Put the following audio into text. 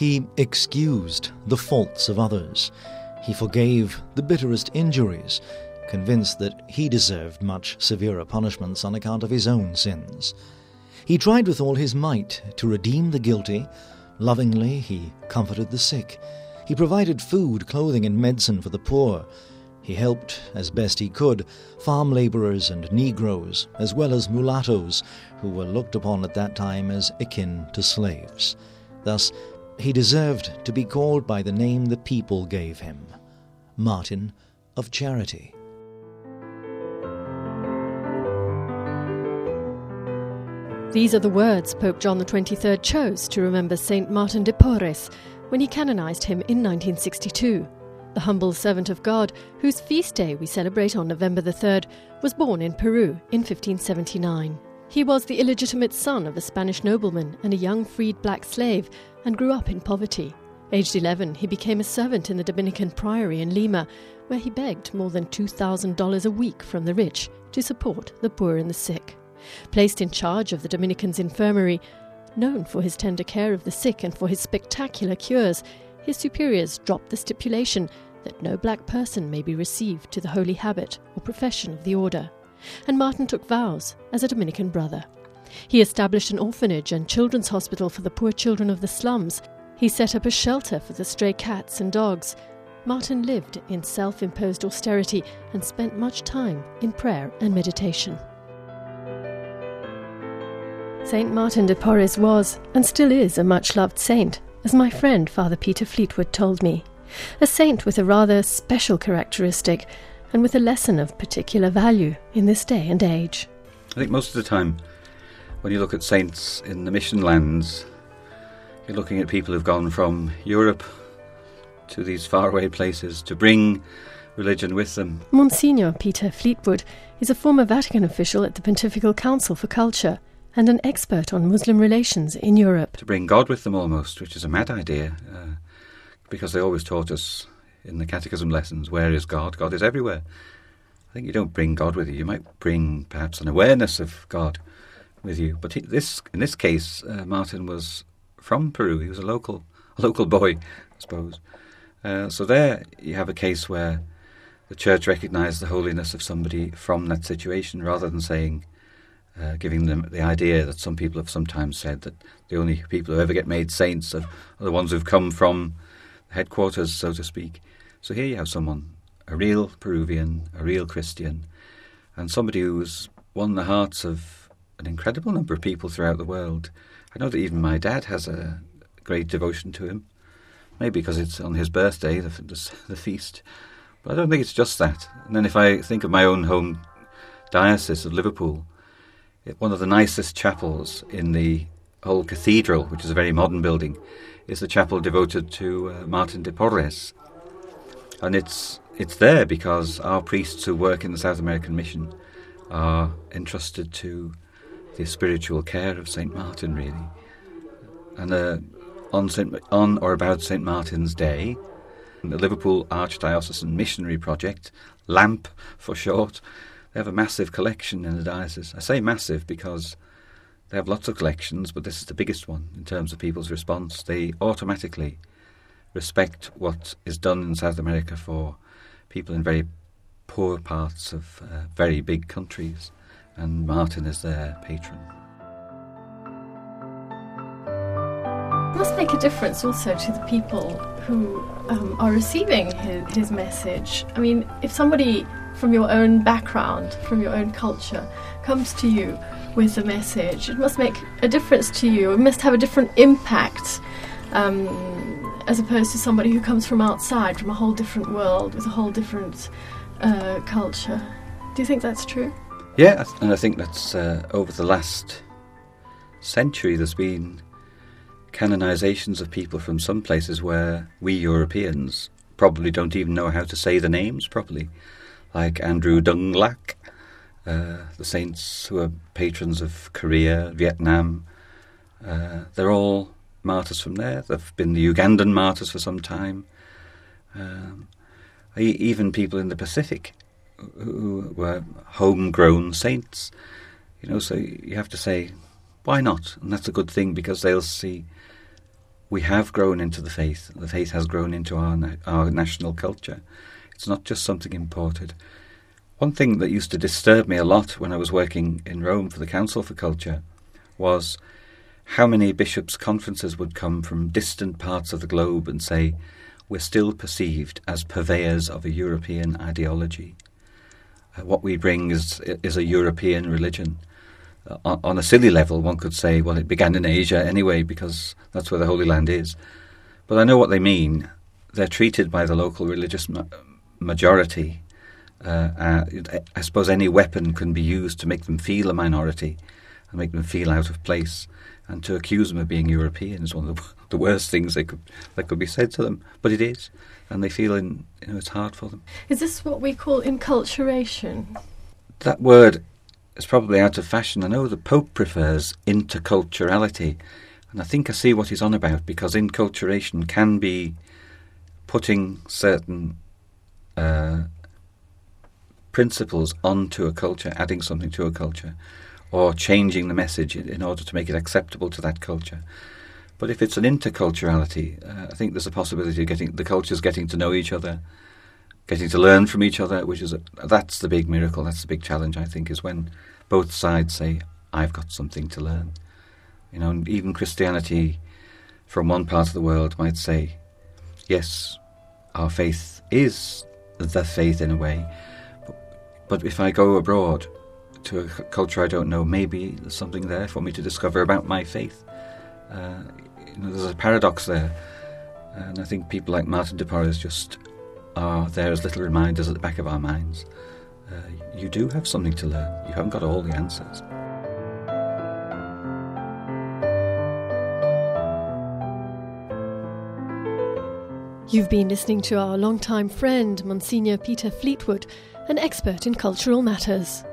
He excused the faults of others. He forgave the bitterest injuries, convinced that he deserved much severer punishments on account of his own sins. He tried with all his might to redeem the guilty. Lovingly, he comforted the sick. He provided food, clothing, and medicine for the poor. He helped, as best he could, farm labourers and Negroes, as well as mulattoes, who were looked upon at that time as akin to slaves. Thus, he deserved to be called by the name the people gave him, Martin of Charity. These are the words Pope John XXIII chose to remember Saint Martin de Porres when he canonised him in 1962. The humble servant of God, whose feast day we celebrate on November the 3rd, was born in Peru in 1579. He was the illegitimate son of a Spanish nobleman and a young freed black slave, and grew up in poverty. Aged 11, he became a servant in the Dominican Priory in Lima, where he begged more than $2,000 a week from the rich to support the poor and the sick. Placed in charge of the Dominicans' infirmary, known for his tender care of the sick and for his spectacular cures, his superiors dropped the stipulation that no black person may be received to the holy habit or profession of the order, and Martin took vows as a Dominican brother. He established an orphanage and children's hospital for the poor children of the slums. He set up a shelter for the stray cats and dogs. Martin lived in self-imposed austerity and spent much time in prayer and meditation. Saint Martin de Porres was, and still is, a much-loved saint, as my friend Father Peter Fleetwood told me. A saint with a rather special characteristic, and with a lesson of particular value in this day and age. I think most of the time, when you look at saints in the mission lands, you're looking at people who've gone from Europe to these faraway places to bring religion with them. Monsignor Peter Fleetwood is a former Vatican official at the Pontifical Council for Culture and an expert on Muslim relations in Europe. To bring God with them almost, which is a mad idea, because they always taught us in the catechism lessons, where is God? God is everywhere. I think you don't bring God with you. You might bring perhaps an awareness of God with you. But in this case, Martin was from Peru. He was a local boy, I suppose. So there you have a case where the church recognised the holiness of somebody from that situation, rather than saying, giving them the idea that some people have sometimes said that the only people who ever get made saints are the ones who've come from headquarters, so to speak. So here you have someone, a real Peruvian, a real Christian, and somebody who's won the hearts of an incredible number of people throughout the world. I know that even my dad has a great devotion to him, maybe because it's on his birthday, the feast. But I don't think it's just that. And then if I think of my own home diocese of Liverpool, one of the nicest chapels in the whole cathedral, which is a very modern building, is the chapel devoted to Martin de Porres. And it's there because our priests who work in the South American mission are entrusted to the spiritual care of St. Martin, really. And on or about St. Martin's Day, the Liverpool Archdiocesan Missionary Project, LAMP for short, they have a massive collection in the diocese. I say massive because they have lots of collections, but this is the biggest one in terms of people's response. They automatically respect what is done in South America for people in very poor parts of very big countries, and Martin is their patron. It must make a difference also to the people who are receiving his message. I mean, if somebody from your own background, from your own culture, comes to you with a message, it must make a difference to you. It must have a different impact as opposed to somebody who comes from outside, from a whole different world, with a whole different culture. Do you think that's true? Yeah, and I think that's over the last century there's been canonizations of people from some places where we Europeans probably don't even know how to say the names properly, like Andrew Dunglac, the saints who are patrons of Korea, Vietnam. They're all martyrs from there. There have been the Ugandan martyrs for some time. Even people in the Pacific who were homegrown saints. So you have to say, why not? And that's a good thing, because they'll see we have grown into the faith. The faith has grown into our national culture. It's not just something imported. One thing that used to disturb me a lot when I was working in Rome for the Council for Culture was how many bishops' conferences would come from distant parts of the globe and say, we're still perceived as purveyors of a European ideology. What we bring is a European religion. On a silly level, one could say, well, it began in Asia anyway, because that's where the Holy Land is. But I know what they mean. They're treated by the local religious majority. I suppose any weapon can be used to make them feel a minority and make them feel out of place. And to accuse them of being European is one of the worst things that could be said to them. But it is, and they feel it's hard for them. Is this what we call enculturation? That word is probably out of fashion. I know the Pope prefers interculturality, and I think I see what he's on about, because enculturation can be putting certain principles onto a culture, adding something to a culture, or changing the message in order to make it acceptable to that culture. But if it's an interculturality, I think there's a possibility of the cultures getting to know each other, getting to learn from each other, that's the big miracle, that's the big challenge, I think, is when both sides say, I've got something to learn. And even Christianity from one part of the world might say, yes, our faith is the faith in a way, but if I go abroad to a culture I don't know, maybe there's something there for me to discover about my faith. There's a paradox there, and I think people like Martin de Porres just are there as little reminders at the back of our minds. You do have something to learn. You haven't got all the answers. You've been listening to our longtime friend, Monsignor Peter Fleetwood, an expert in cultural matters.